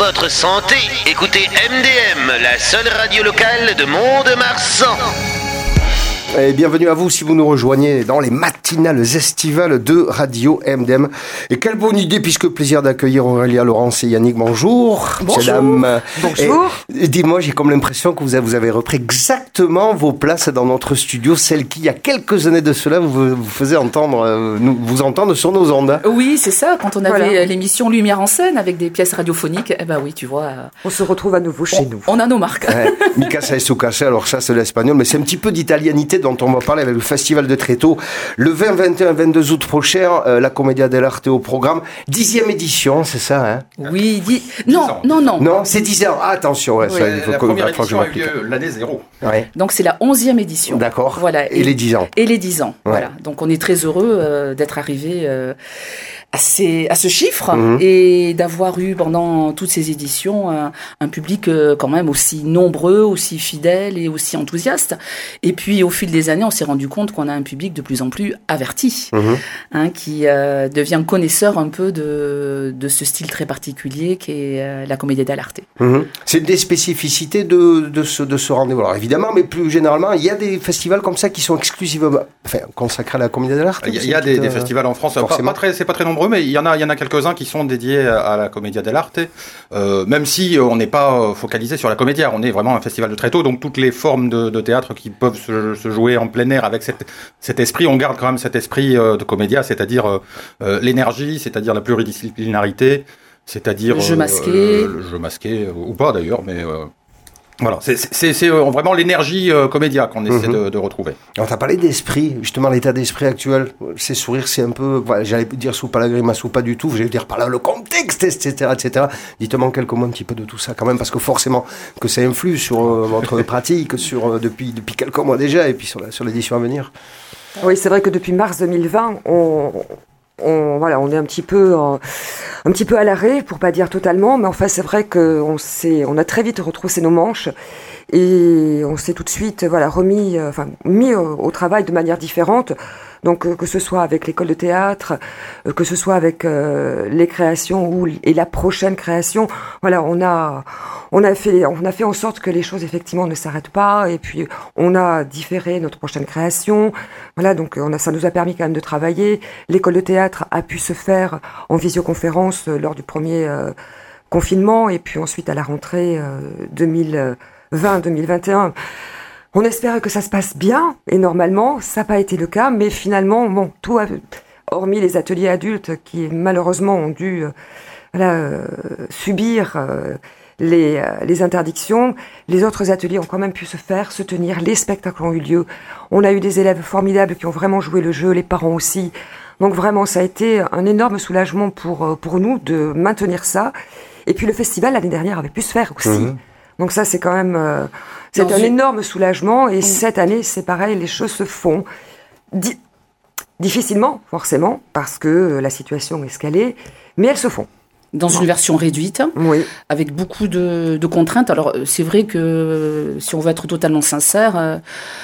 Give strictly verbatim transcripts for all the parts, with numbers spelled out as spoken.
votre santé, écoutez M D M, la seule radio locale de Mont-de-Marsan. Et bienvenue à vous si vous nous rejoignez dans les matinales estivales de Radio M D M. Et quelle bonne idée, puisque plaisir d'accueillir Aurélia, Laurence et Yannick. Bonjour. Bonjour. Dames. Bonjour. Et, et dis-moi, j'ai comme l'impression que vous avez, vous avez repris exactement vos places dans notre studio, celles qui, il y a quelques années de cela, vous, vous faisiez entendre, euh, nous, vous entendre sur nos ondes. Oui, c'est ça. Quand on avait Voilà. l'émission Lumière en scène avec des pièces radiophoniques, eh ben oui, tu vois. On se retrouve à nouveau chez on, nous. On a nos marques. Ouais. Mi casa e su casa, alors ça c'est l'espagnol, mais c'est un petit peu d'italianité dont on va parler avec le Festival de Tréteaux. Le vingt, vingt et un, vingt-deux août prochain, euh, la Commedia dell'arte au programme. Dixième édition, c'est ça, hein? Oui, dis... non, non, non. Non, c'est dix ans. Ah, attention, ouais, Oui, ça, il faut la que, première il faut que je édition a eu m'applique. lieu l'année zéro. Ouais. Donc c'est la onzième édition. D'accord. Voilà. Et les dix ans. Et les dix ans. Ouais. Voilà. Donc on est très heureux euh, d'être arrivé euh, à, ces, à ce chiffre Mhm. et d'avoir eu pendant toutes ces éditions un, un public euh, quand même aussi nombreux, aussi fidèle et aussi enthousiaste. Et puis au fil des années, on s'est rendu compte qu'on a un public de plus en plus averti, Mhm. hein, qui euh, devient connaisseur un peu de, de ce style très particulier qu'est euh, la commedia dell'arte. Mhm. C'est une des spécificités de, de ce, de ce rendez-vous. Alors évidemment, mais plus généralement, il y a des festivals comme ça qui sont exclusivement enfin, consacrés à la Commedia dell'arte. Il y a, il y a des, des festivals en France, pas, forcément. pas très, c'est pas très nombreux, mais il y en a, il y en a quelques-uns qui sont dédiés à la Commedia dell'arte. Euh, même si on n'est pas focalisé sur la comédia, on est vraiment un festival de Tréteaux, donc toutes les formes de, de théâtre qui peuvent se, se jouer en plein air avec cet, cet esprit, on garde quand même cet esprit euh, de comédia, c'est-à-dire euh, euh, l'énergie, c'est-à-dire la pluridisciplinarité, c'est-à-dire Le jeu euh, masqué. euh, le jeu masqué ou pas d'ailleurs, mais euh, voilà, c'est, c'est, c'est euh, vraiment l'énergie euh, comédia qu'on essaie Mhm. de, de retrouver. Alors, t'as parlé d'esprit, justement, l'état d'esprit actuel. Ces sourires, c'est un peu, voilà, j'allais dire sous pas la grimace ou pas du tout, j'allais dire par là le contexte, et cetera, et cetera. Dites-moi quelques mots un petit peu de tout ça, quand même, parce que forcément, que ça influe sur euh, votre pratique, sur, euh, depuis, depuis quelques mois déjà, et puis sur, la, sur l'édition à venir. Oui, c'est vrai que depuis mars deux mille vingt, on, on, voilà, on est un petit peu, euh, un petit peu à l'arrêt, pour pas dire totalement, mais enfin, c'est vrai qu'on s'est, on a très vite retroussé nos manches et on s'est tout de suite, voilà, remis, euh, enfin, mis au, au travail de manière différente. Donc, euh, que ce soit avec l'école de théâtre, euh, que ce soit avec euh, les créations ou et la prochaine création, voilà, on a, on a fait, on a fait en sorte que les choses effectivement ne s'arrêtent pas. Et puis, on a différé notre prochaine création. Voilà, donc on a, ça nous a permis quand même de travailler. L'école de théâtre a pu se faire en visioconférence euh, lors du premier euh, confinement, et puis ensuite à la rentrée euh, deux mille vingt deux mille vingt et un. On espérait que ça se passe bien, et normalement, ça n'a pas été le cas, mais finalement, bon, tout a, hormis les ateliers adultes qui malheureusement ont dû euh, voilà, euh, subir euh, les, euh, les interdictions, les autres ateliers ont quand même pu se faire, se tenir, les spectacles ont eu lieu. On a eu des élèves formidables qui ont vraiment joué le jeu, les parents aussi. Donc vraiment, ça a été un énorme soulagement pour, pour nous de maintenir ça. Et puis le festival, l'année dernière, avait pu se faire aussi. Mmh. Donc ça, c'est quand même... Euh, c'est Dans un une- énorme soulagement. Et Mmh. cette année, c'est pareil, les choses se font. Di- difficilement, forcément, parce que la situation est ce qu'elle est, mais elles se font. Dans une version réduite, Oui. avec beaucoup de, de contraintes. Alors, euh, c'est vrai que, si on veut être totalement sincère, euh,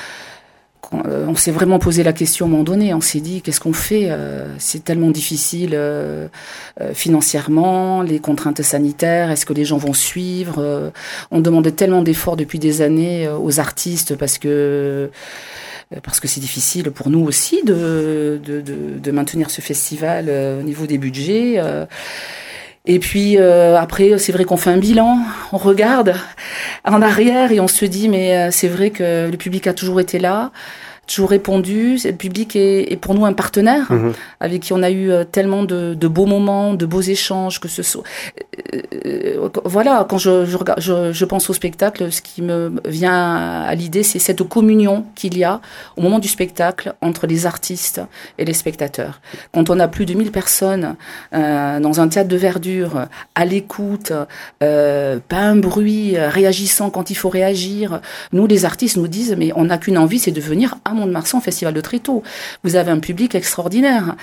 quand, euh, on s'est vraiment posé la question à un moment donné. On s'est dit, qu'est-ce qu'on fait euh, C'est tellement difficile euh, euh, financièrement, les contraintes sanitaires, est-ce que les gens vont suivre euh, On demandait tellement d'efforts depuis des années euh, aux artistes parce que... parce que c'est difficile pour nous aussi de, de, de, de maintenir ce festival euh, au niveau des budgets. Euh, et puis euh, après, c'est vrai qu'on fait un bilan, on regarde en arrière et on se dit, mais euh, c'est vrai que le public a toujours été là, toujours répondu. Le public est, est pour nous un partenaire Mhm. avec qui on a eu euh, tellement de, de beaux moments, de beaux échanges, que ce soit... Euh, voilà, quand je, je, regarde, je, je pense au spectacle, ce qui me vient à l'idée, c'est cette communion qu'il y a au moment du spectacle entre les artistes et les spectateurs. Quand on a plus de mille personnes euh, dans un théâtre de verdure, à l'écoute, euh, pas un bruit, réagissant quand il faut réagir, nous, les artistes, nous disent, mais on n'a qu'une envie, c'est de venir à Mont-de-Marsan, Festival de Tréteaux. Vous avez un public extraordinaire.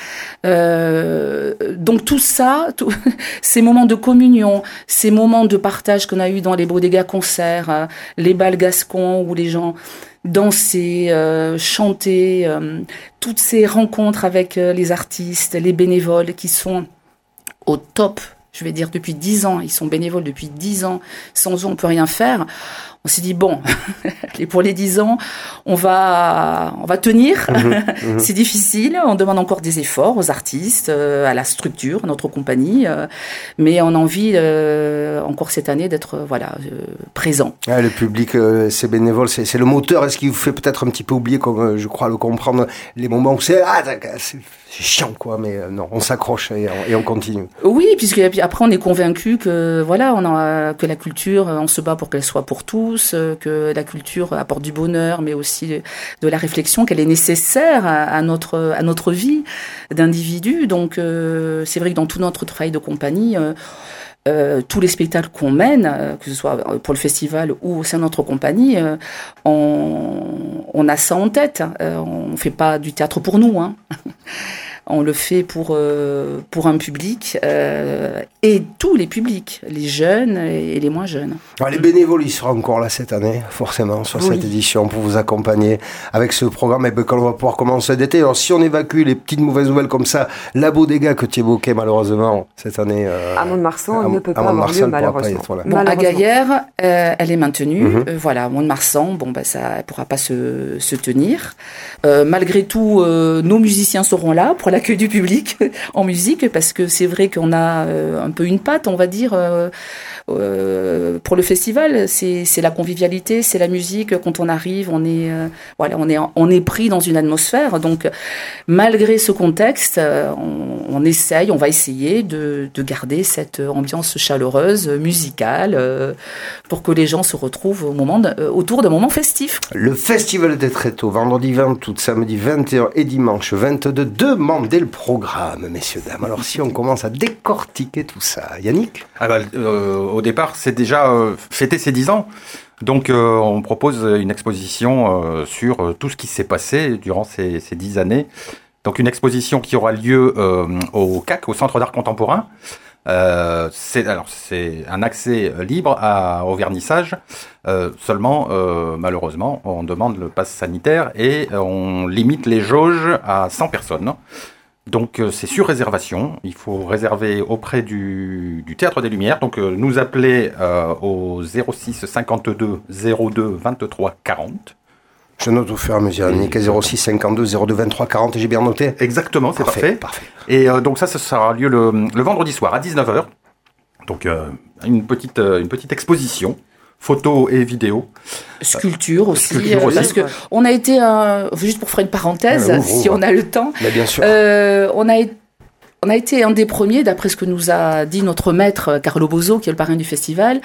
Euh, donc tout ça, tout, ces moments de communion, ces moments de partage qu'on a eu dans les Bodega concerts, euh, les bals gascons où les gens dansaient, euh, chantaient, euh, toutes ces rencontres avec euh, les artistes, les bénévoles qui sont au top je vais dire depuis dix ans, ils sont bénévoles depuis dix ans, sans eux on peut rien faire. On s'est dit bon, et pour les dix ans, on va, on va tenir. Mmh, mmh. C'est difficile. On demande encore des efforts aux artistes, euh, à la structure, à notre compagnie, euh, mais on a envie euh, encore cette année d'être euh, voilà euh, présent. Ouais, le public, euh, c'est bénévole, c'est, c'est le moteur. Est-ce qu'il vous fait peut-être un petit peu oublier, comme euh, je crois le comprendre, les moments où c'est ah c'est, c'est chiant quoi, mais euh, non, on s'accroche et on, et on continue. Oui, puisque après on est convaincu que voilà, on a, que la culture, on se bat pour qu'elle soit pour tous. Que la culture apporte du bonheur, mais aussi de la réflexion, qu'elle est nécessaire à, à notre à notre vie d'individu. Donc euh, c'est vrai que dans tout notre travail de compagnie, euh, euh, tous les spectacles qu'on mène, euh, que ce soit pour le festival ou au sein de notre compagnie, euh, on, on a ça en tête. Euh, on fait pas du théâtre pour nous, hein. On le fait pour, euh, pour un public euh, et tous les publics, les jeunes et les moins jeunes. Alors, les bénévoles, ils seront encore là cette année, forcément, sur oui. cette édition pour vous accompagner avec ce programme et ben, qu'on va pouvoir commencer d'été. Alors, si on évacue les petites mauvaises nouvelles comme ça, la bodega que tu évoquais malheureusement cette année. Euh, à Mont-de-Marsan, elle ne peut pas avoir lieu, malheureusement. Bon, malheureusement. À Gaillère, euh, elle est maintenue. Mm-hmm. Euh, voilà, Mont-de-Marsan, bon, ben, ça ne pourra pas se, se tenir. Euh, malgré tout, euh, nos musiciens seront là pour l'accueil du public en musique, parce que c'est vrai qu'on a euh, un peu une patte, on va dire, euh, euh, pour le festival. C'est, c'est la convivialité, c'est la musique. Quand on arrive, on est, euh, voilà, on est, on est pris dans une atmosphère. Donc, malgré ce contexte, euh, on, on essaye, on va essayer de, de garder cette ambiance chaleureuse, musicale, euh, pour que les gens se retrouvent au moment de, euh, autour d'un moment festif. Le festival des Tréteaux, vendredi vingt août, samedi vingt et un et dimanche vingt-deux, deux membres dès le programme, messieurs, dames. Alors, si on commence à décortiquer tout ça, Yannick ? Ah bah, euh, au départ, c'est déjà euh, fêter ses dix ans. Donc, euh, on propose une exposition euh, sur euh, tout ce qui s'est passé durant ces, ces dix années. Donc, une exposition qui aura lieu euh, au C A C, au Centre d'Art Contemporain. Euh, c'est, alors, c'est un accès libre à, au vernissage. Euh, seulement, euh, malheureusement, on demande le pass sanitaire et on limite les jauges à cent personnes. Donc euh, c'est sur réservation, il faut réserver auprès du, du Théâtre des Lumières, donc euh, nous appeler euh, au zéro six cinquante-deux zéro deux vingt-trois quarante. Je note au fur et à mesure, Yannick, zéro six cinquante-deux zéro deux vingt-trois quarante, j'ai bien noté ? Exactement, c'est parfait. parfait. Et euh, donc ça, ça aura lieu le, le vendredi soir à dix-neuf heures, donc euh, une, petite, euh, une petite exposition. Photos et vidéos. Sculpture aussi, Sculpture euh, aussi. parce que on a été, euh, juste pour faire une parenthèse, ouais, ouvre, si ouvre. on a le temps, Mais bien sûr. Euh, on a été On a été un des premiers, d'après ce que nous a dit notre maître Carlo Bozo, qui est le parrain du festival,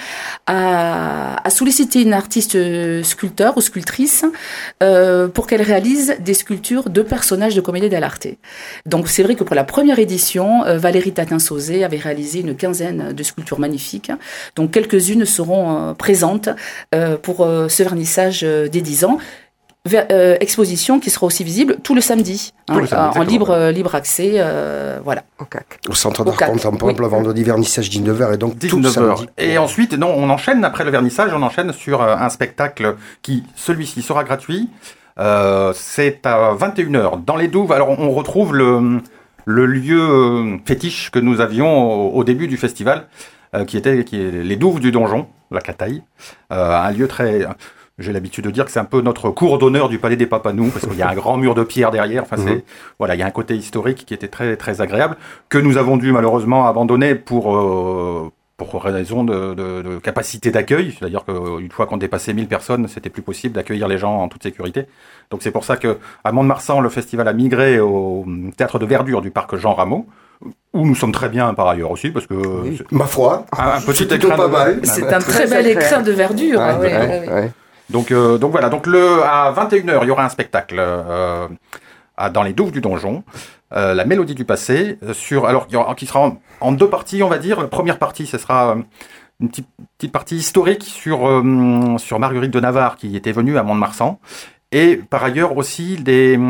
à, à solliciter une artiste sculpteur ou sculptrice euh, pour qu'elle réalise des sculptures de personnages de Commedia dell'arte. Donc c'est vrai que pour la première édition, euh, Valérie Tatin-Sauzé avait réalisé une quinzaine de sculptures magnifiques. Donc quelques-unes seront euh, présentes euh, pour euh, ce vernissage euh, des dix ans. Ver, euh, exposition qui sera aussi visible tout le samedi, hein, le samedi en libre, euh, libre accès, euh, voilà. Au C A C. Au Centre d'Art Contemporain, oui. Le vendredi vernissage dix-neuf heures et donc tout le samedi. Et ensuite, non, on enchaîne après le vernissage, on enchaîne sur euh, un spectacle qui, celui-ci, sera gratuit. Euh, c'est à vingt et une heures dans les Douves. Alors on retrouve le, le lieu fétiche que nous avions au, au début du festival, euh, qui était qui est les Douves du Donjon, la Cataille, euh, un lieu très... J'ai l'habitude de dire que c'est un peu notre cour d'honneur du Palais des Papanous, parce qu'il y a un grand mur de pierre derrière. Enfin, c'est, mmh. voilà, il y a un côté historique qui était très, très agréable, que nous avons dû malheureusement abandonner pour, euh, pour raison de, de, de capacité d'accueil. C'est-à-dire qu'une fois qu'on dépassait mille personnes, c'était plus possible d'accueillir les gens en toute sécurité. Donc c'est pour ça que à Mont-de-Marsan, le festival a migré au théâtre de verdure du parc Jean Rameau, où nous sommes très bien par ailleurs aussi, parce que... Oui. Ma foi, un, un petit c'est écran pas de... mal. C'est un très bel écran de verdure. Ouais, ouais, ouais, ouais, ouais. Donc, euh, donc voilà, donc le, à vingt et une heures, il y aura un spectacle euh, à, dans les Douves du Donjon, euh, la Mélodie du passé, sur, alors, il y aura, qui sera en, en deux parties, on va dire. La première partie, ce sera une petite, petite partie historique sur, euh, sur Marguerite de Navarre, qui était venue à Mont-de-Marsan, et par ailleurs aussi des,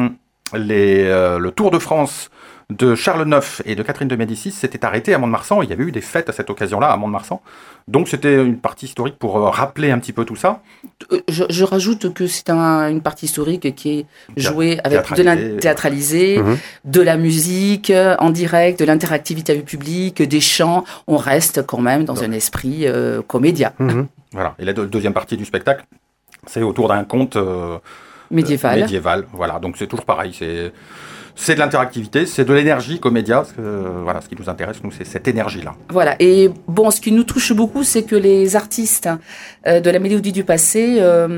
les, euh, le Tour de France de Charles neuf et de Catherine de Médicis s'était arrêté à Mont-de-Marsan. Il y avait eu des fêtes à cette occasion-là à Mont-de-Marsan. Donc c'était une partie historique pour euh, rappeler un petit peu tout ça. Je, je rajoute que c'est un, une partie historique qui est jouée avec de la théâtralisée, mmh. de la musique en direct, de l'interactivité avec le public, des chants. On reste quand même dans Donc. un esprit euh, comédien. Mmh. Voilà. Et la de, deuxième partie du spectacle, c'est autour d'un conte euh, médiéval. Euh, médiéval. Voilà. Donc c'est toujours pareil. C'est C'est de l'interactivité, c'est de l'énergie comédia. Parce que, euh, voilà, ce qui nous intéresse, nous, c'est cette énergie-là. Voilà. Et bon, ce qui nous touche beaucoup, c'est que les artistes euh, de la Mélodie du Passé, euh,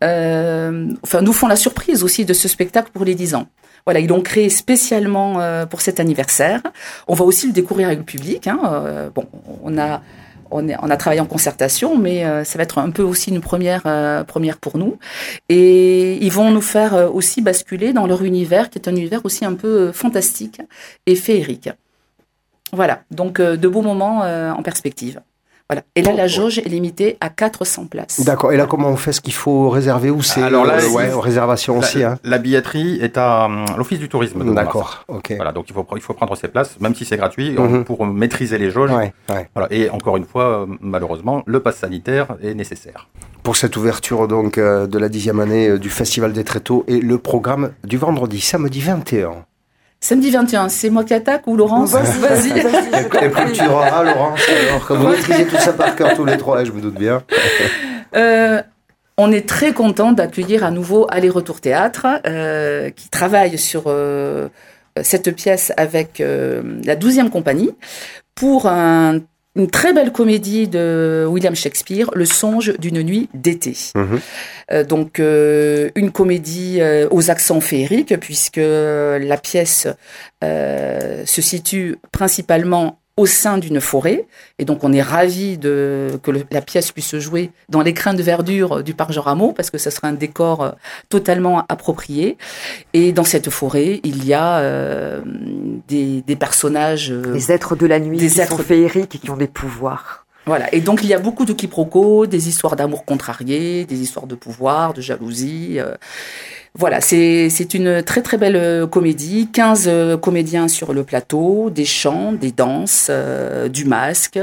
euh, enfin, nous font la surprise aussi de ce spectacle pour les dix ans. Voilà, ils l'ont créé spécialement euh, pour cet anniversaire. On va aussi le découvrir avec le public. Hein. Euh, bon, on a. On, est, on a travaillé en concertation, mais euh, ça va être un peu aussi une première, euh, première pour nous. Et ils vont nous faire euh, aussi basculer dans leur univers, qui est un univers aussi un peu euh, fantastique et féerique. Voilà, donc euh, de beaux moments euh, en perspective. Voilà. Et là, la jauge est limitée à quatre cents places. D'accord. Et là, comment on fait? Ce qu'il faut réserver ou c'est Alors là, euh, ouais, aux réservations la, aussi. Hein. La billetterie est à, à l'Office du tourisme. D'accord. Ok. Voilà, donc il faut il faut prendre ses places, même si c'est gratuit, Mm-hmm. pour maîtriser les jauges. Ouais, ouais. Voilà. Et encore une fois, malheureusement, le pass sanitaire est nécessaire. Pour cette ouverture donc euh, de la dixième année euh, du Festival des Tréteaux et le programme du vendredi, samedi vingt et un. Samedi vingt et un, c'est moi qui attaque ou Laurence? Vas-y, vas-y. Et plus tu auras, Laurence, alors que vous maîtrisez tout ça par cœur tous les trois, je me doute bien. Euh, on est très content d'accueillir à nouveau Aller-Retour Théâtre, euh, qui travaille sur euh, cette pièce avec euh, la douzième compagnie, pour un une très belle comédie de William Shakespeare, Le songe d'une nuit d'été. Mmh. Euh, donc, euh, une comédie euh, aux accents féeriques, puisque la pièce euh, se situe principalement au sein d'une forêt. Et donc, on est ravis de, que le, la pièce puisse se jouer dans les crins de verdure du parc Jean Rameau, parce que ce sera un décor euh, totalement approprié. Et dans cette forêt, il y a euh, des, des personnages... Euh, des êtres de la nuit des qui êtres... sont féeriques et qui ont des pouvoirs. Voilà. Et donc, il y a beaucoup de quiproquos, des histoires d'amour contrarié, des histoires de pouvoir, de jalousie... Euh, Voilà, c'est, c'est une très très belle comédie, quinze comédiens sur le plateau, des chants, des danses, euh, du masque,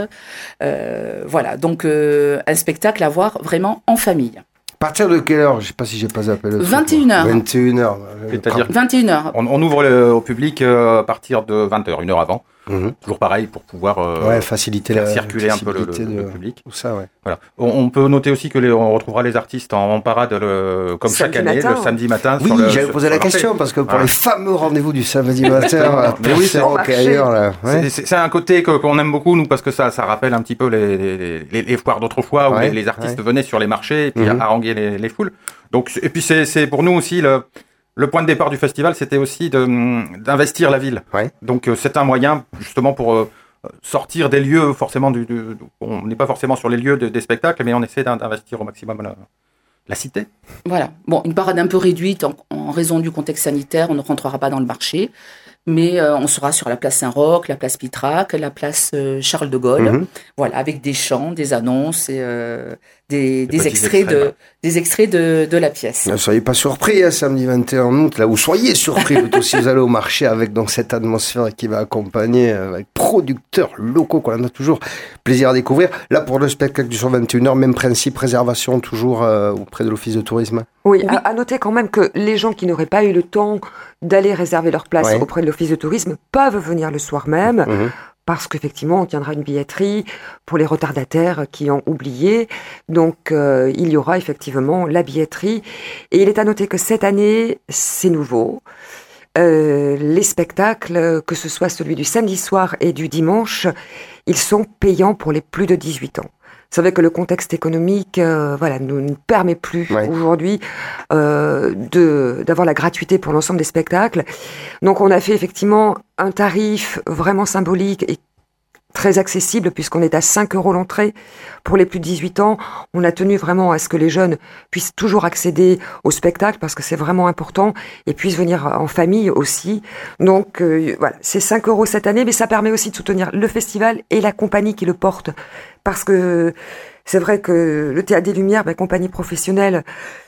euh, voilà, donc euh, un spectacle à voir vraiment en famille. À partir de quelle heure? Je ne sais pas si j'ai pas appelé. vingt et une heures. vingt et une heures. C'est-à-dire vingt et une heures. On, on ouvre le, au public euh, à partir de vingt heures, une heure avant. Mmh. Toujours pareil pour pouvoir euh, ouais, faciliter faire la, circuler un peu le, le, de, le public. Tout ça, ouais. Voilà. On, on peut noter aussi que les, on retrouvera les artistes en, en parade le, comme samedi chaque année, matin. le samedi matin. Oui, sur le, j'avais sur, posé sur la question marché. parce que pour Voilà. les fameux rendez-vous du samedi matin, Mais oui, c'est au rock ailleurs là. Ouais. C'est, c'est, c'est un côté que, qu'on aime beaucoup nous parce que ça, ça rappelle un petit peu les, les, les, les foires d'autrefois où ouais, les, les artistes ouais. venaient sur les marchés et puis Mm-hmm. haranguaient les, les foules. Donc, et puis c'est, c'est pour nous aussi le, le point de départ du festival, c'était aussi de, d'investir la ville. Ouais. Donc euh, c'est un moyen justement pour euh, sortir des lieux forcément du, du, on n'est pas forcément sur les lieux de, des spectacles, mais on essaie d'investir au maximum la, la cité. Voilà. Bon, une parade un peu réduite en, en raison du contexte sanitaire, on ne rentrera pas dans le marché, mais euh, on sera sur la place Saint-Roch, la place Pitrac, la place euh, Charles de Gaulle, Mm-hmm. voilà, avec des chants, des annonces et euh, des, des, petits extraits, extraits, de, ouais. des extraits de, de la pièce. Ne soyez pas surpris, hein, samedi vingt et un août, là, ou soyez surpris plutôt si vous allez au marché avec donc cette atmosphère qui va accompagner, euh, avec producteurs locaux qu'on a toujours plaisir à découvrir. Là, pour le spectacle du soir vingt et une heures, même principe, réservation toujours euh, auprès de l'Office de tourisme. Oui, Oui. À, à noter quand même que les gens qui n'auraient pas eu le temps d'aller réserver leur place Ouais. auprès de l'Office de tourisme peuvent venir le soir même. Mmh. Parce qu'effectivement, on tiendra une billetterie pour les retardataires qui ont oublié. Donc, euh, il y aura effectivement la billetterie. Et il est à noter que cette année, c'est nouveau. Euh, les spectacles, que ce soit celui du samedi soir et du dimanche, ils sont payants pour les plus de dix-huit ans. Vous savez que le contexte économique, euh, voilà, ne nous permet plus Ouais. aujourd'hui euh, de d'avoir la gratuité pour l'ensemble des spectacles. Donc, on a fait effectivement un tarif vraiment symbolique et très accessible puisqu'on est à cinq euros l'entrée pour les plus de dix-huit ans. On a tenu vraiment à ce que les jeunes puissent toujours accéder au spectacle parce que c'est vraiment important et puissent venir en famille aussi. Donc euh, voilà, c'est cinq euros cette année, mais ça permet aussi de soutenir le festival et la compagnie qui le porte parce que c'est vrai que le Théâtre des Lumières, ben, compagnie professionnelle,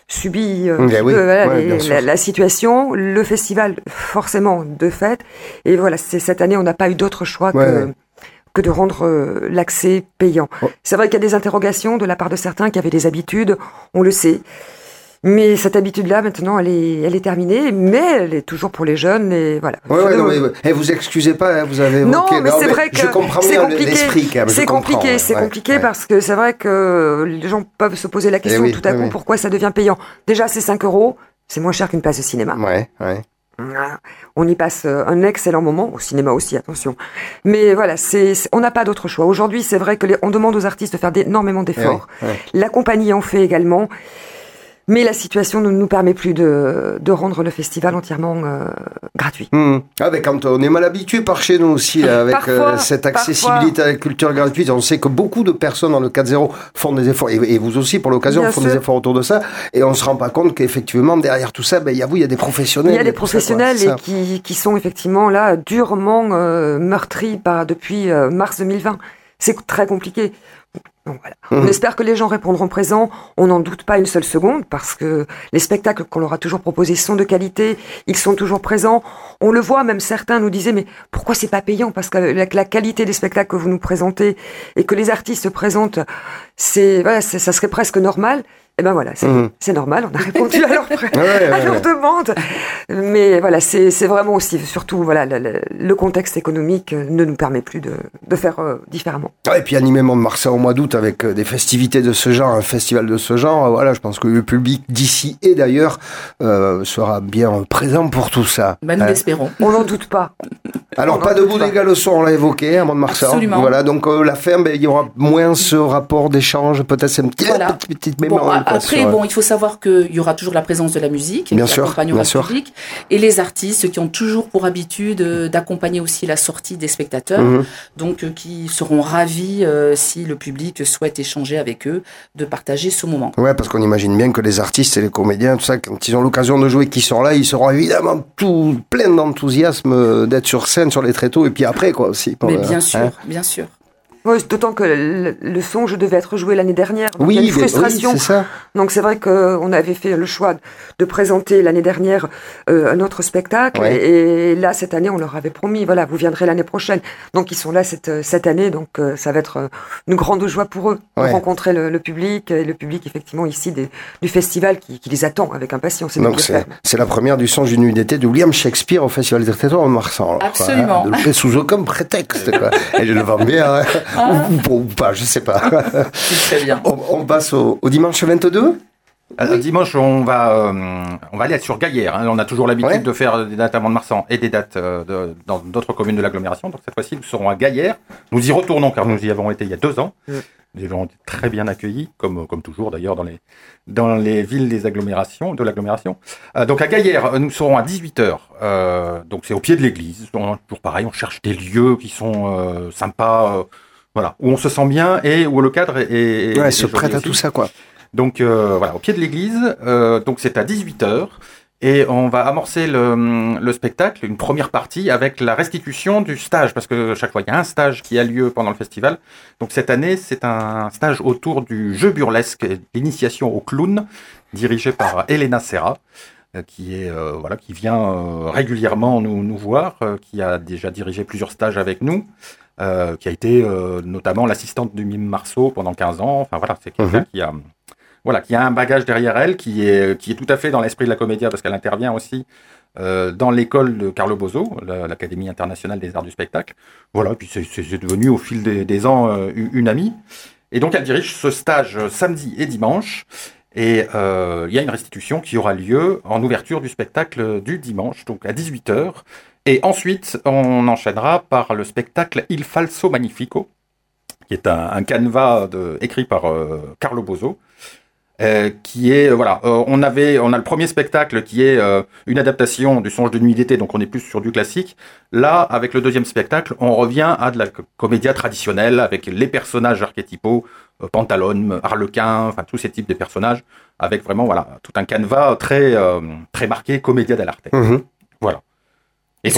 subit euh, oui, peu, voilà, ouais, les, la, la situation, le festival forcément de fait, et voilà, c'est, cette année on n'a pas eu d'autre choix ouais, que, ouais. que de rendre euh, l'accès payant. Oh. C'est vrai qu'il y a des interrogations de la part de certains qui avaient des habitudes, on le sait. Mais cette habitude-là, maintenant, elle est, elle est terminée, mais elle est toujours pour les jeunes, et voilà. Oui, ouais, non, mais hey, vous excusez pas, hein, vous avez évoqué... Non, mais non, c'est mais vrai que je comprends c'est bien compliqué. L'esprit, quand même, c'est compliqué, ouais, c'est ouais, compliqué ouais. parce que c'est vrai que les gens peuvent se poser la question oui, tout à oui, coup, oui. pourquoi ça devient payant. Déjà, c'est cinq euros, c'est moins cher qu'une place de cinéma. Ouais, ouais. On y passe un excellent moment, au cinéma aussi, attention. Mais voilà, c'est, c'est on n'a pas d'autre choix. Aujourd'hui, c'est vrai que les, on demande aux artistes de faire énormément d'efforts. Oui, oui. La compagnie en fait également. Mais la situation ne nous permet plus de, de rendre le festival entièrement euh, gratuit. Mmh. Ah ben quand on est mal habitué par chez nous aussi, là, avec parfois, euh, cette accessibilité parfois. à la culture gratuite, on sait que beaucoup de personnes dans le quatre zéro font des efforts, et, et vous aussi pour l'occasion, Bien font sûr. des efforts autour de ça, et on se rend pas compte qu'effectivement derrière tout ça, ben il y a vous, il y a des professionnels. Il y a des professionnels ça, et qui, qui sont effectivement là durement euh, meurtris par, depuis euh, mars deux mille vingt. C'est très compliqué. Donc voilà. Mmh. On espère que les gens répondront présents. On n'en doute pas une seule seconde parce que les spectacles qu'on leur a toujours proposés sont de qualité. Ils sont toujours présents. On le voit, même certains nous disaient mais pourquoi c'est pas payant ? Parce que la, la qualité des spectacles que vous nous présentez et que les artistes se présentent, c'est voilà, c'est, ça serait presque normal. Eh ben voilà, c'est, mmh. c'est normal, on a répondu à leur, pré- ouais, ouais, à leur ouais. demande. Mais voilà, c'est, c'est vraiment aussi, surtout, voilà, le, le, le contexte économique ne nous permet plus de, de faire euh, différemment. Ouais, et puis animer Mont-de-Marsan au mois d'août avec des festivités de ce genre, un festival de ce genre, voilà, je pense que le public d'ici et d'ailleurs euh, sera bien présent pour tout ça. Ben, nous hein. l'espérons. On n'en doute pas. Alors, on pas de bout d'égal au son, on l'a évoqué, à Mont-de-Marsan. Absolument. Voilà, donc euh, la ferme, ben, il y aura moins ce rapport d'échange, peut-être c'est une petite, voilà. petite, petite mémoire. Bon, après, bon, il faut savoir qu'il y aura toujours la présence de la musique bien qui sûr, accompagnera bien le public et les artistes qui ont toujours pour habitude euh, d'accompagner aussi la sortie des spectateurs, mmh. donc euh, qui seront ravis euh, si le public souhaite échanger avec eux, de partager ce moment. Ouais, parce qu'on imagine bien que les artistes et les comédiens, tout ça, quand ils ont l'occasion de jouer, qui sont là, ils seront évidemment tout pleins d'enthousiasme d'être sur scène, sur les tréteaux, et puis après quoi aussi. Pour, Mais bien euh, sûr, hein. bien sûr. Oui, d'autant que le, le son, je devais être joué l'année dernière. Donc oui, il y a une frustration. Oui, c'est ça. Donc c'est vrai qu'on avait fait le choix de présenter l'année dernière euh, un autre spectacle. Ouais. Et, et là, cette année, on leur avait promis, voilà, vous viendrez l'année prochaine. Donc ils sont là cette, cette année. Donc euh, ça va être une grande joie pour eux de ouais. rencontrer le, le public. Et le public, effectivement, ici des, du festival qui, qui les attend avec impatience. C'est donc c'est, c'est la première du Songe d'une nuit d'été de William Shakespeare au Festival des Traités en Marsan. Absolument. Quoi, hein, de le faire sous aucun prétexte. Quoi. Et je le vends bien. Hein. Ah. Ou, ou pas, je sais pas. C'est très bien. On, on passe au, au dimanche vingt-deux. Alors, oui. Dimanche, on va, euh, on va aller sur Gaillère. Hein. On a toujours l'habitude ouais. de faire des dates à Mont-de-Marsan et des dates euh, de, dans d'autres communes de l'agglomération. Donc cette fois-ci, nous serons à Gaillère. Nous y retournons car nous y avons été il y a deux ans. Mm. Nous avons été très bien accueillis, comme, comme toujours d'ailleurs dans les, dans les villes des agglomérations, de l'agglomération. Euh, donc à Gaillère, nous serons à dix-huit heures. Euh, donc c'est au pied de l'église. Donc, toujours pareil, on cherche des lieux qui sont euh, sympas. Euh, Voilà, où on se sent bien et où le cadre est, est ouais, est se prête à tout ça, quoi. Donc euh, voilà, au pied de l'église. Euh, donc c'est à dix-huit heures et on va amorcer le, le spectacle, une première partie avec la restitution du stage, parce que chaque fois il y a un stage qui a lieu pendant le festival. Donc cette année, c'est un stage autour du jeu burlesque, l'initiation au clown, dirigé par Elena Serra, qui est euh, voilà, qui vient euh, régulièrement nous nous voir, euh, qui a déjà dirigé plusieurs stages avec nous. Euh, qui a été euh, notamment l'assistante du Mime Marceau pendant quinze ans. Enfin voilà, c'est quelqu'un mmh. qui a, voilà, qui a un bagage derrière elle, qui est, qui est tout à fait dans l'esprit de la comédia, parce qu'elle intervient aussi euh, dans l'école de Carlo Bozo, la, l'Académie internationale des arts du spectacle. Voilà, puis c'est, c'est, c'est devenu au fil des, des ans euh, une amie. Et donc elle dirige ce stage samedi et dimanche. Et euh, il y a une restitution qui aura lieu en ouverture du spectacle du dimanche, donc à dix-huit heures. Et ensuite, on enchaînera par le spectacle Il Falso Magnifico, qui est un, un canevas de, écrit par euh, Carlo Bozo, euh, qui est, voilà, euh, on avait, on a le premier spectacle qui est euh, une adaptation du Songe de nuit d'été, donc on est plus sur du classique. Là, avec le deuxième spectacle, on revient à de la comédia traditionnelle, avec les personnages archétypaux, euh, Pantalone, Harlequin, enfin tous ces types de personnages, avec vraiment, voilà, tout un canevas très, euh, très marqué comédia dell'arte. Mmh. Voilà. Et ce, donc,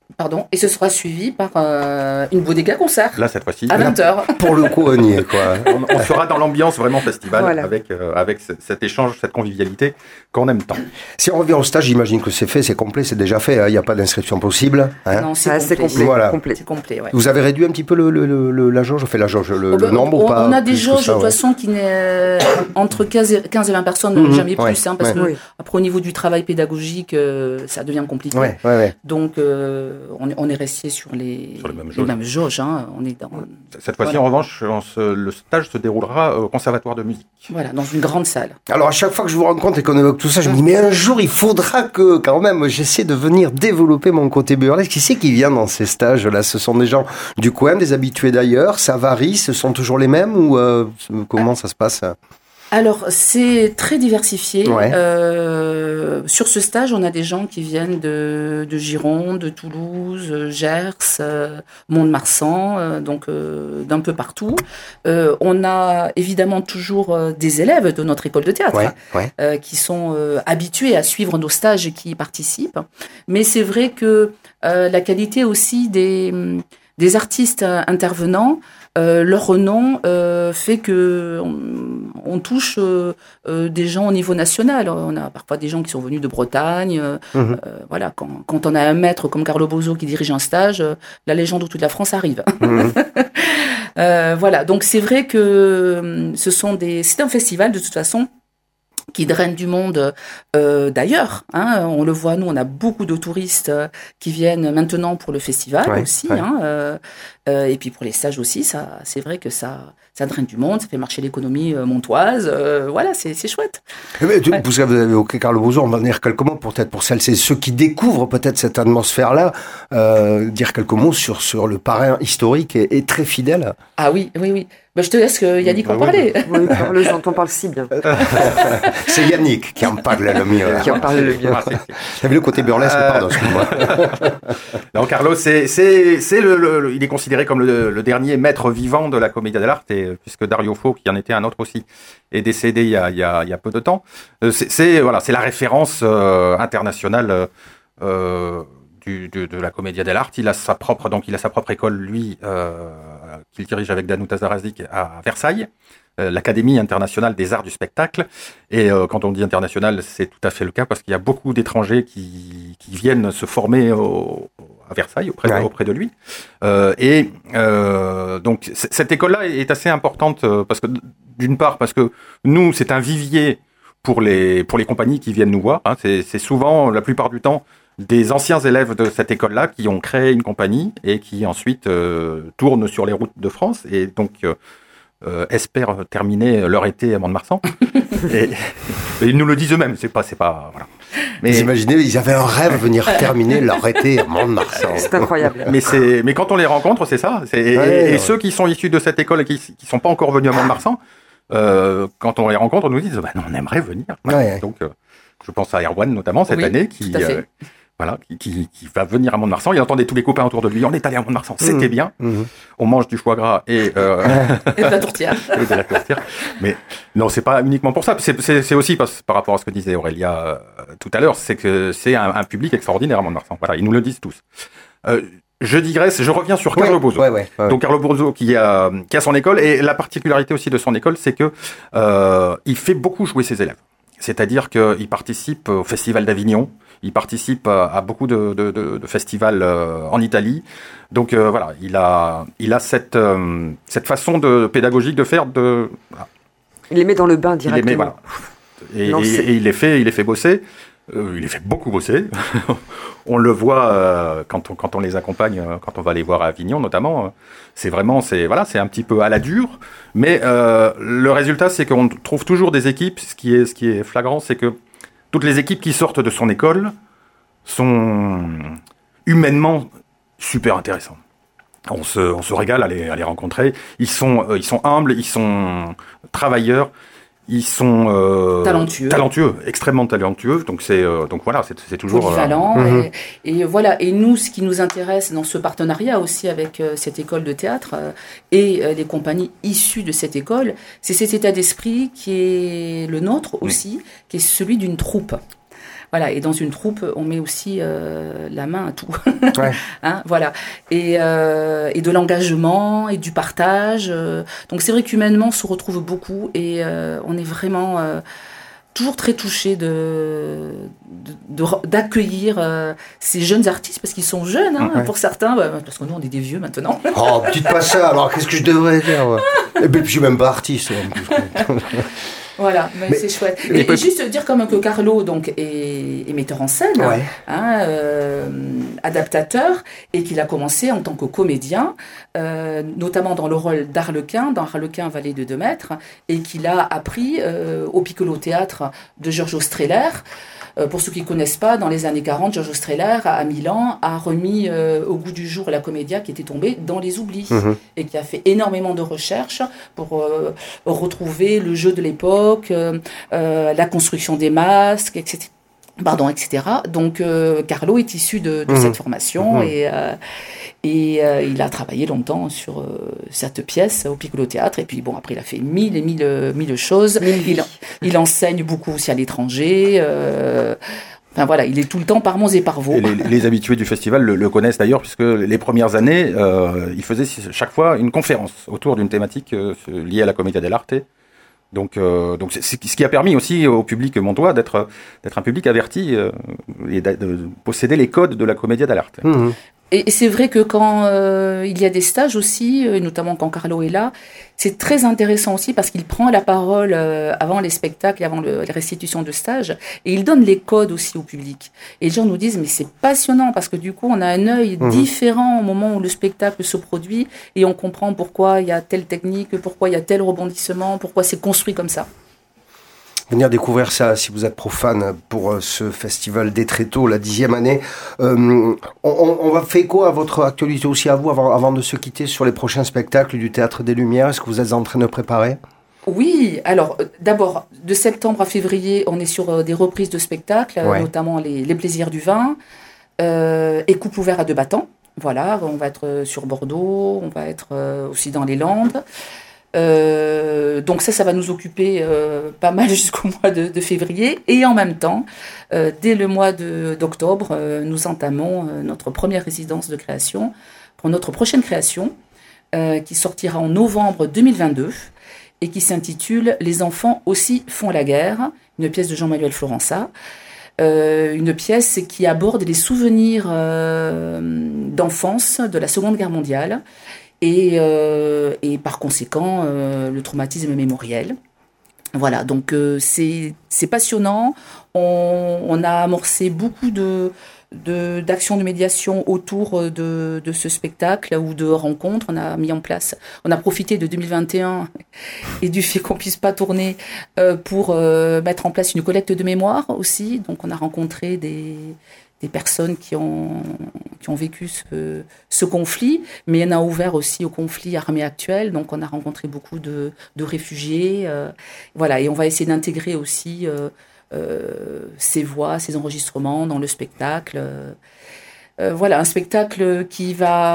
Pardon, et ce sera suivi par euh, une bodega concert. Là, cette fois-ci. À vingt heures. Pour le coup, on y est, quoi. On, on sera dans l'ambiance vraiment festival Voilà. avec, euh, avec c- cet échange, cette convivialité qu'on aime tant. Si on revient au stage, j'imagine que c'est fait, c'est complet, c'est déjà fait, hein, il n'y a pas d'inscription possible. Hein. Non, c'est Ah, complet. c'est complet. Voilà. complet. C'est complet, ouais. Vous avez réduit un petit peu le, le, le, le- la jauge, fait la jauge, le, Oh ben, le nombre on, ou pas on a des plus que jauges ça, de toute ouais. façon qui n'est entre quinze et, quinze et vingt personnes, Mhm, jamais ouais, plus, hein, parce ouais. que Oui. après au niveau du travail pédagogique, euh, ça devient compliqué. Ouais, ouais, ouais. Donc euh, on, est- on est resté sur les, Sur les mêmes les jauges. mêmes jauges. Hein. On est dans, Cette fois-ci, Voilà. en revanche, on se- le stage se déroulera au Conservatoire de musique. voilà, dans une grande salle. Alors à chaque fois que je vous rencontre et qu'on évoque tout ça, je me dis mais un jour il faudra que quand même j'essaie de venir développer mon côté burlesque. Qui c'est qui vient dans ces stages là? Ce sont des gens du coin, des habitués d'ailleurs, ça varie, ce sont toujours les mêmes ou euh, comment ça se passe? Alors, c'est très diversifié. Ouais. Euh, sur ce stage, on a des gens qui viennent de, de Gironde, de Toulouse, euh, Gers, euh, Mont-de-Marsan, euh, donc euh, d'un peu partout. Euh, on a évidemment toujours euh, des élèves de notre école de théâtre Ouais, hein, ouais. euh, qui sont euh, habitués à suivre nos stages et qui y participent. Mais c'est vrai que euh, la qualité aussi des, des artistes euh, intervenants, euh, leur renom euh, fait que on, on touche euh, euh, des gens au niveau national. On a parfois des gens qui sont venus de Bretagne. Euh, Mhm. euh, voilà, quand, quand on a un maître comme Carlo Bozo qui dirige un stage, euh, la légende de toute la France arrive. Mhm. Euh, voilà, donc c'est vrai que euh, ce sont des, c'est un festival de toute façon qui draine du monde euh, d'ailleurs. Hein. On le voit, nous, on a beaucoup de touristes euh, qui viennent maintenant pour le festival Ouais, aussi. ouais. Hein, euh, euh, et puis pour les stages aussi, ça, c'est vrai que ça, ça draine du monde, ça fait marcher l'économie euh, montoise. Euh, voilà, c'est, c'est chouette. Eh ben, tu- Ouais. Vous avez évoqué Carlo Bozo, on va dire quelques mots peut-être pour celles, c'est ceux qui découvrent peut-être cette atmosphère-là, euh, dire quelques mots sur, sur le parrain historique et, et très fidèle. Ah oui, oui, oui. Ben, je te laisse que Yannick Bah en oui. parler. Oui, parle, j'entends parle si bien. C'est Yannick qui en parle le mieux. Qui en parle le mieux. Ah, c'est- T'as vu le côté burlesque, Euh, pardon, excuse-moi. Non, Carlo, c'est, c'est, c'est le, le- le- il est considéré comme le, le dernier maître vivant de la Commedia dell'arte, et, puisque Dario Fo, qui en était un autre aussi, est décédé il y a, il y a, il y a peu de temps. Euh, C'est, c'est, voilà, c'est la référence euh, internationale euh, du, de, de la Commedia dell'arte. Il a sa propre, donc il a sa propre école, lui, euh, qu'il dirige avec Danuta Zarazic à Versailles, euh, l'Académie internationale des arts du spectacle. Et euh, quand on dit international, c'est tout à fait le cas parce qu'il y a beaucoup d'étrangers qui, qui viennent se former au, à Versailles auprès, Ouais. de, auprès de lui. Euh, et euh, donc c- cette école-là est assez importante euh, parce que d'une part parce que nous c'est un vivier pour les pour les compagnies qui viennent nous voir. Hein. C'est, c'est souvent la plupart du temps des anciens élèves de cette école-là qui ont créé une compagnie et qui ensuite euh, tournent sur les routes de France et donc euh, euh, espèrent terminer leur été à Mont-de-Marsan. et, et ils nous le disent eux-mêmes. C'est pas, c'est pas, voilà. Mais, Vous imaginez, ils avaient un rêve venir terminer leur été à Mont-de-Marsan. C'est incroyable. mais c'est, mais quand on les rencontre, c'est ça. C'est, et, Ouais, et ouais. ceux qui sont issus de cette école et qui, qui sont pas encore venus à Mont-de-Marsan, euh, quand on les rencontre, on nous dit, bah non, on aimerait venir. Ouais. Donc, euh, je pense à Erwan notamment cette Oui, année qui, tout à fait. euh, voilà, qui, qui, qui va venir à Mont-de-Marsan. Il entendait tous les copains autour de lui. On est allé à Mont-de-Marsan, c'était Mhm. bien. Mhm. On mange du foie gras et, euh, Et de la tourtière. et de la tourtière. Mais non, c'est pas uniquement pour ça. C'est, c'est, c'est aussi parce, par rapport à ce que disait Aurélia euh, tout à l'heure, c'est que c'est un, un public extraordinaire à Mont-de-Marsan. Voilà, ils nous le disent tous. Euh, je digresse, je reviens sur Carlo Ouais, Bozo. ouais, ouais, ouais. Donc Carlo Bozo qui a, qui a son école, et la particularité aussi de son école, c'est que euh, il fait beaucoup jouer ses élèves. C'est-à-dire qu'il participe au Festival d'Avignon, il participe à, à beaucoup de, de, de, de festivals euh, en Italie. Donc euh, voilà, il a, il a cette, euh, cette façon de pédagogique de faire. De, voilà, Il les met dans le bain il les met, directement. voilà. Et, Non, et- c'est- et il les fait, il les fait bosser. Euh, il les fait beaucoup bosser. On le voit euh, quand, on, quand on les accompagne, euh, quand on va les voir à Avignon notamment. euh, c'est vraiment, c'est voilà, c'est un petit peu à la dure. Mais euh, le résultat, c'est qu'on trouve toujours des équipes. Ce qui est, ce qui est flagrant, c'est que toutes les équipes qui sortent de son école sont humainement super intéressantes. On se, on se régale à les, à les rencontrer. Ils sont, euh, ils sont humbles, ils sont travailleurs. Ils sont euh, Talentueux. talentueux, extrêmement talentueux. Donc c'est euh, donc voilà, c'est, c'est toujours euh, Polyvalent. Mhm. et, et voilà. Et nous, ce qui nous intéresse dans ce partenariat aussi avec euh, cette école de théâtre euh, et euh, les compagnies issues de cette école, c'est cet état d'esprit qui est le nôtre aussi, qui est celui d'une troupe. Voilà, et dans une troupe, on met aussi euh, la main à tout. Ouais. Hein, voilà. Et, euh, et de l'engagement et du partage. Euh, donc c'est vrai qu'humainement, on se retrouve beaucoup et euh, on est vraiment euh, toujours très touchés de, de, de, d'accueillir euh, ces jeunes artistes, parce qu'ils sont jeunes, hein, Ouais. pour certains, bah, parce que nous, on est des vieux maintenant. Oh, dites pas ça, alors qu'est-ce que je devrais dire ouais. Et puis, je suis même pas artiste. En plus. Voilà, mais, Mais- c'est chouette. Et, et juste dire quand même que Carlo donc, est, est metteur en scène, Ouais. hein, euh, adaptateur, et qu'il a commencé en tant que comédien, euh, notamment dans le rôle d'Arlequin, dans Arlequin Valet de deux mètres, et qu'il a appris euh, au Piccolo Théâtre de Giorgio Strehler. Euh, pour ceux qui ne connaissent pas, dans les années quarante, Giorgio Strehler, à Milan, a remis euh, au goût du jour la commedia qui était tombée dans les oublis, Mhm. et qui a fait énormément de recherches pour euh, retrouver le jeu de l'époque, euh, euh, la construction des masques, et cetera. Pardon, et cetera. Donc, euh, Carlo est issu de, de Mhm. cette formation Mhm. et, euh, et euh, il a travaillé longtemps sur euh, cette pièce au Piccolo Théâtre. Et puis, bon, après, il a fait mille et mille, mille choses. Mille vies. Il, il enseigne beaucoup aussi à l'étranger. Euh, enfin, voilà, il est tout le temps par Mons et par Vaux. Et les, les habitués du festival le, le connaissent d'ailleurs, puisque les premières années, euh, il faisait chaque fois une conférence autour d'une thématique euh, liée à la Commedia dell'arte. Donc, euh, donc c'est, c'est ce qui a permis aussi au public montois d'être, d'être un public averti euh, et de, de posséder les codes de la Commedia dell'arte. Mhm. Et, et c'est vrai que quand euh, il y a des stages aussi, euh, notamment quand Carlo est là, c'est très intéressant aussi parce qu'il prend la parole euh, avant les spectacles et avant le, les restitutions de stages, et il donne les codes aussi au public. Et les gens nous disent, mais c'est passionnant parce que du coup, on a un œil Mhm. différent au moment où le spectacle se produit et on comprend pourquoi il y a telle technique, pourquoi il y a tel rebondissement, pourquoi c'est construit comme ça. Venir découvrir ça, si vous êtes profane, pour euh, ce festival des Tréteaux, la dixième année. Euh, on, on, on va faire écho à votre actualité aussi à vous, avant, avant de se quitter, sur les prochains spectacles du Théâtre des Lumières. Est-ce que vous êtes en train de préparer ? Oui, alors euh, d'abord, de septembre à février, on est sur euh, des reprises de spectacles, euh, Ouais. notamment les, les Plaisirs du vin euh, et Coupe ouverte à deux battants. Voilà, on va être euh, sur Bordeaux, on va être euh, aussi dans les Landes. Euh, donc ça, ça va nous occuper euh, pas mal jusqu'au mois de, de février. Et en même temps, euh, dès le mois de, d'octobre, euh, nous entamons euh, notre première résidence de création pour notre prochaine création euh, qui sortira en novembre deux mille vingt-deux et qui s'intitule « Les enfants aussi font la guerre », une pièce de Jean-Manuel Florença. Euh, une pièce qui aborde les souvenirs euh, d'enfance de la Seconde Guerre mondiale et, euh, et par conséquent euh, le traumatisme mémoriel. Voilà, donc euh, c'est, c'est passionnant. On, on a amorcé beaucoup de, de, d'actions de médiation autour de, de ce spectacle ou de rencontres. On a mis en place, on a profité de deux mille vingt et un et du fait qu'on puisse pas tourner euh, pour euh, mettre en place une collecte de mémoire aussi. Donc on a rencontré des, des personnes qui ont, qui ont vécu ce, ce conflit, mais on a ouvert aussi au conflit armé actuel. Donc on a rencontré beaucoup de, de réfugiés. Euh, voilà, et on va essayer d'intégrer aussi euh, euh, ces voix, ces enregistrements dans le spectacle. Euh, euh, voilà, un spectacle qui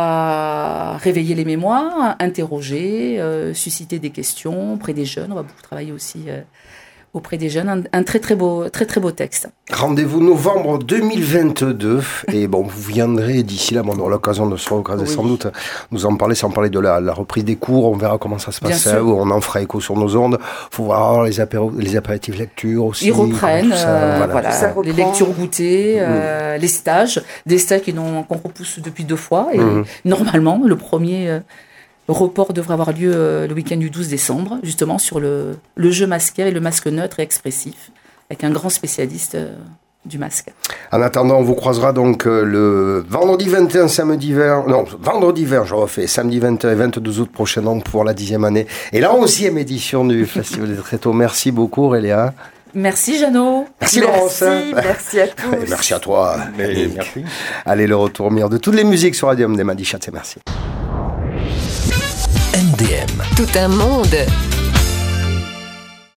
va réveiller les mémoires, interroger, euh, susciter des questions auprès des jeunes. On va beaucoup travailler aussi euh, auprès des jeunes. Un, un très très beau, très très beau texte. Rendez-vous novembre deux mille vingt-deux. Et bon, vous viendrez d'ici là, bon, on aura l'occasion de se recroiser Oui. sans doute, nous en parler, sans parler de la, la reprise des cours. On verra comment ça se Bien passe, sûr. on en fera écho sur nos ondes. Faut voir les, apéro, les apéritifs lecture aussi. Ils reprennent tout ça, euh, voilà. voilà, Ça reprend. les lectures goûtées, euh, les stages, des stages qui n'ont, qu'on repousse depuis deux fois. Et Mhm. normalement, le premier euh, report devrait avoir lieu euh, le week-end du douze décembre, justement sur le, le jeu masqué et le masque neutre et expressif, avec un grand spécialiste euh, du masque. En attendant, on vous croisera donc euh, le vendredi vingt et un, samedi vingt, non, vendredi vingt, je refais, samedi vingt et un et vingt-deux août prochain, donc pour la dixième année et la onzième édition du Festival des Tréteaux. Merci beaucoup, Aurélia. Merci Jeannot. Merci, Laurence. Merci, merci à tous. Et merci à toi. Mais Annick. merci. Allez, le retour mire de toutes les musiques sur Radium des Madichat, c'est merci. M D M. Tout un monde.